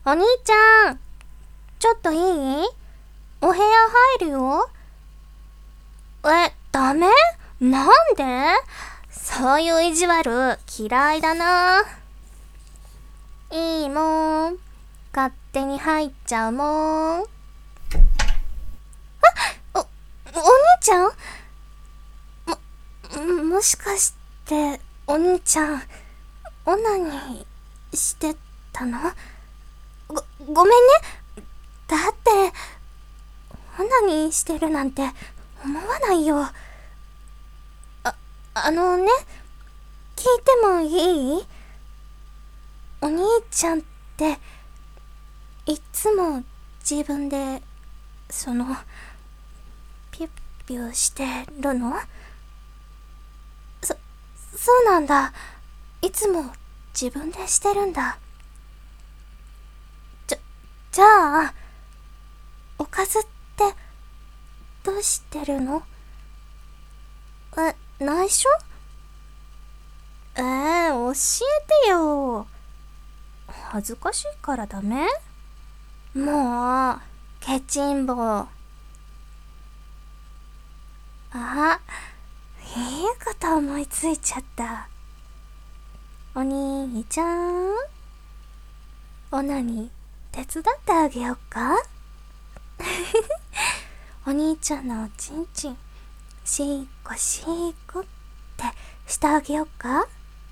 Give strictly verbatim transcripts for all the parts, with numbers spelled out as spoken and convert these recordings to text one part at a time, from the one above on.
お兄ちゃん、ちょっといい？お部屋入るよ。え、ダメ？なんで？そういう意地悪嫌いだな。いいもん。勝手に入っちゃうもん。あ、お、お兄ちゃん？も、もしかして、お兄ちゃん、オナニーしてたの？ご、ごめんね。だって、オナニーしてるなんて思わないよ。あ、あのね、聞いてもいい？お兄ちゃんって、いつも自分で、その、ピュッピュしてるの？そ、そうなんだ。いつも自分でしてるんだ。じゃ、じゃあ、おかずって、どうしてるの？え、内緒？えー、教えてよ。恥ずかしいからダメ？もう、ケチンボ。あ、いいこと思いついちゃった。お兄ちゃん、オナニー手伝ってあげようか？お兄ちゃんのおちんちん、しーこしーこってしてあげようか？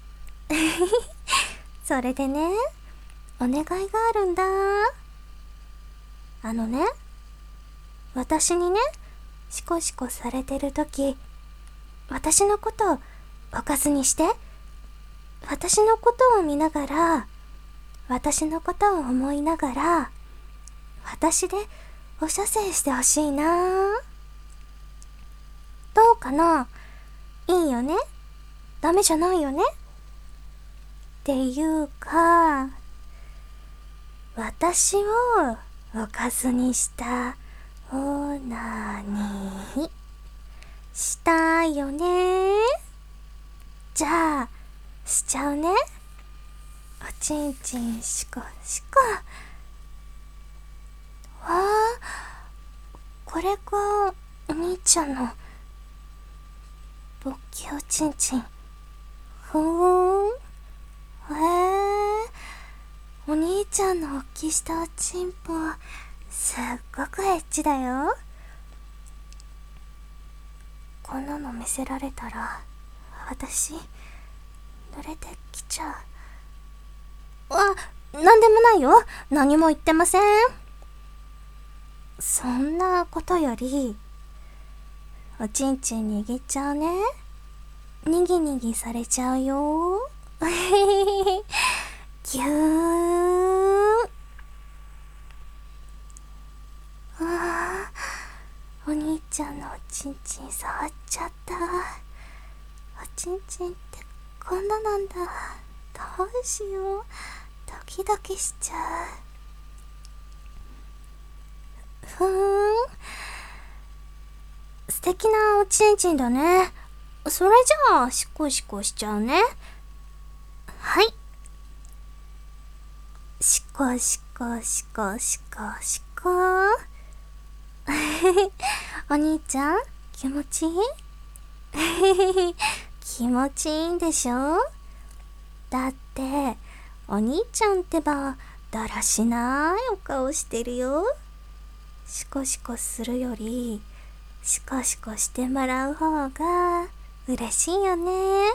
それでね、お願いがあるんだ。あのね、私にね、シコシコされてるとき、私のことをおかずにして。私のことを見ながら、私のことを思いながら、私でお射精してほしいな。どうかな？いいよね？ダメじゃないよね？っていうか、私をおかずにしたオナニーしたよね。じゃあ、しちゃうね。おちんちんしこしこ。わあ、これがお兄ちゃんの勃起おちんちん。ふーん。へえ。お兄ちゃんの大きしたおちんぽ、すっごくエッチだよ。こんなの見せられたら、私、濡れてきちゃう。あ、なんでもないよ。何も言ってません。そんなことより、おちんちん握っちゃうね。にぎにぎされちゃうよ。ぎゅーん。あー、お兄ちゃんのおちんちん触っちゃった。おちんちんってこんななんだ。どうしよう。ドキドキしちゃう。ふーん。素敵なおちんちんだね。それじゃあ、シコシコしちゃうね。はい。シコシコシコシコシコ。お兄ちゃん、気持ちいい？気持ちいいんでしょ？だって、お兄ちゃんってば、だらしないお顔してるよ。シコシコするより、シコシコしてもらう方が嬉しいよね。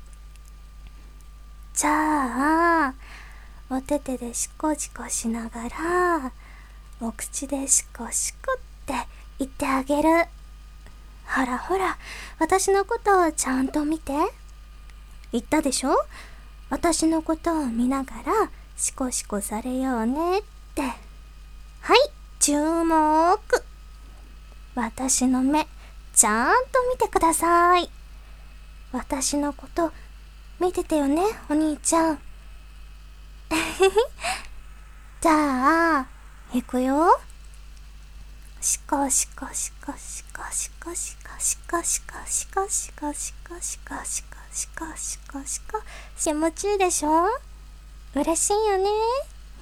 じゃあ、お手手でシコシコしながら、お口でシコシコって言ってあげる。ほらほら、私のことをちゃんと見て。言ったでしょ？私のことを見ながらシコシコされようねって。はい、注目。私の目、ちゃんと見てください。私のこと見ててよね、お兄ちゃん。じゃあ、いくよ。シコシコシコシコシコシコシコシコシコシコシコシコシコシコシコシコ。気持ちいいでしょ？嬉しいよね。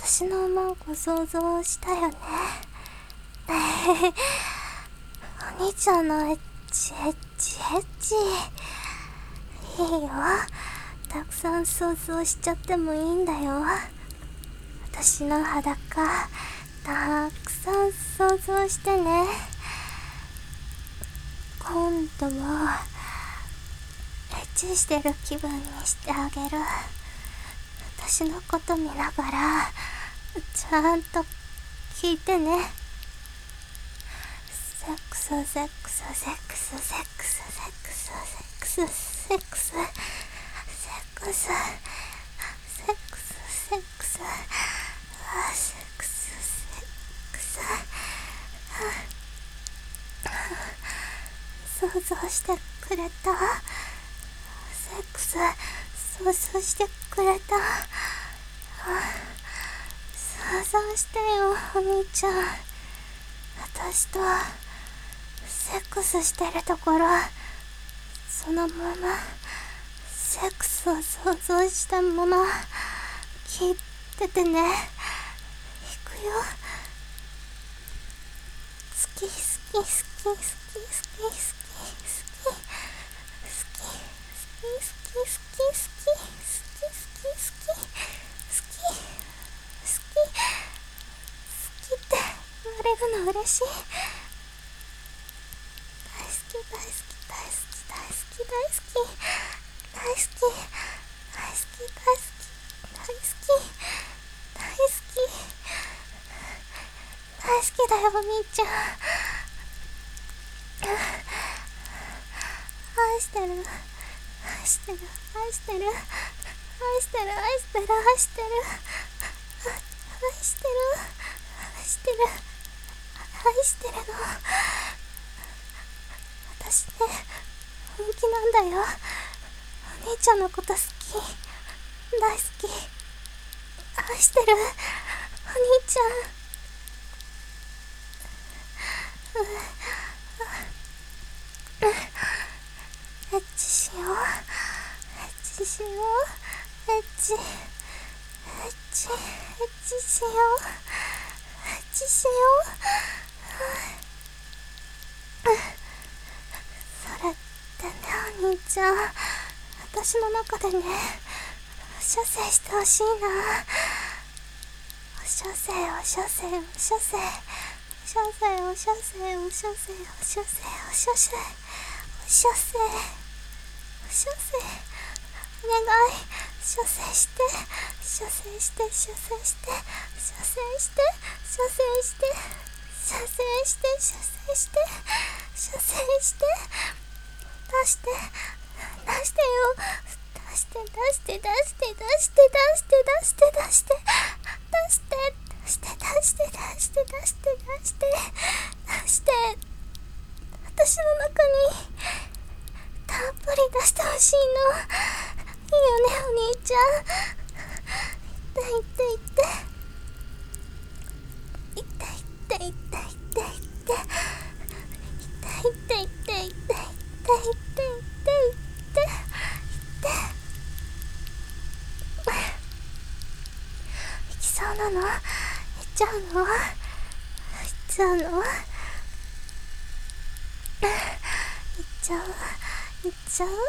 私のマンコ想像したよね。お兄ちゃんのエッチエッチエッチいいよ。たくさん想像しちゃってもいいんだよ。私の裸たくさん想像してね。今度もエッチしてる気分にしてあげる。私のこと見ながらちゃんと聞いてね。セックスセックスセックスセックスセックスセックスセックスセックスセックスセックスセックスセックスセックス想像してくれた。セックス想像してくれた。想像してよお兄ちゃん。私とセックスしてるところそのままセックスを想像したまま聞いててね。行くよ。好き好き好き好き好き好き好き好き好き好き好き好き好き好きって言われるの嬉しい。大好き大好き大好き大好き大好き大好き大好き大好き大好き大好き大好きだよお兄ちゃん。愛してる愛してる愛してる愛してる愛してる愛してる愛してる愛してる愛してるの。私ね本気なんだよ。お兄ちゃんのこと好き大好き愛してるお兄ちゃん。エッチしようエッチしようエッチエッチエッチしようエッチしよう。それってねお兄ちゃん私の中でね射精してほしいな。お射精お射精お射精お射精お射精お射精お射精お射精お射精お射精射精お願い射精して射精して射精して射精して射精して射精して射精して射精して出して出してよ出して出して出して出して出して出して出して出して出して出して出して出して出して出して私の中にたっぷり出してほしいの。いいよねお兄ちゃん。痛い痛い痛い痛い痛い痛い痛い痛い痛い痛い痛い痛い痛い痛い痛い痛い行きそうなの？行っちゃうの？行っちゃうの？行っちゃう行っちゃう行っ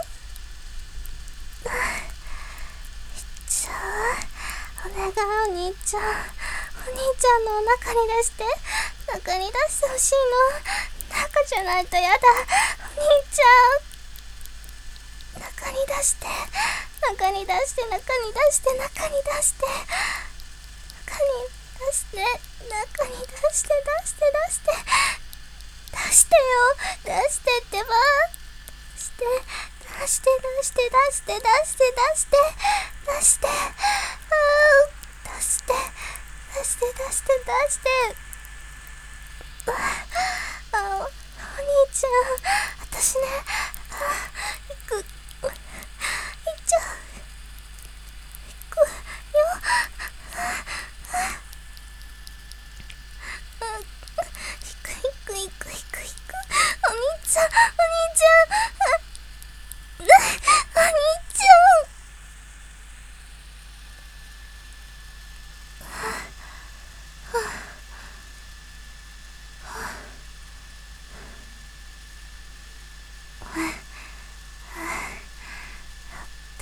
ちゃう。お願いお兄ちゃんお兄ちゃんのお腹に出して中に出してほしいの。中じゃないとやだお兄ちゃん。中に出して中に出して中に出して中に出して中に出して中に出して出して出して出してよ出してってばして出して出して出して出して出して出してあー出して出して出して出してああお兄ちゃん私ねあ行く行っちゃう行くよ行く行く行く行く行くお兄ちゃんお兄ちゃんお兄ちゃん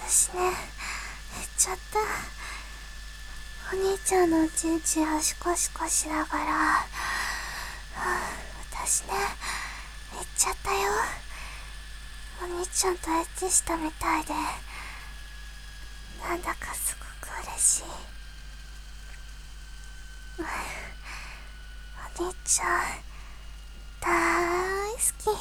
私ね、言っちゃった。お兄ちゃんのうちうちをシコシコしながら、はあ、私ね、言っちゃったよ。お兄ちゃんとエッチしたみたいで、なんだかすごく嬉しい。お兄ちゃん、大好き。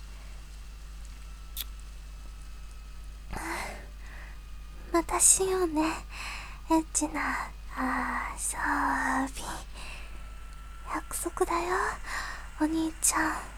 またしようね、エッチな遊び。約束だよ、お兄ちゃん。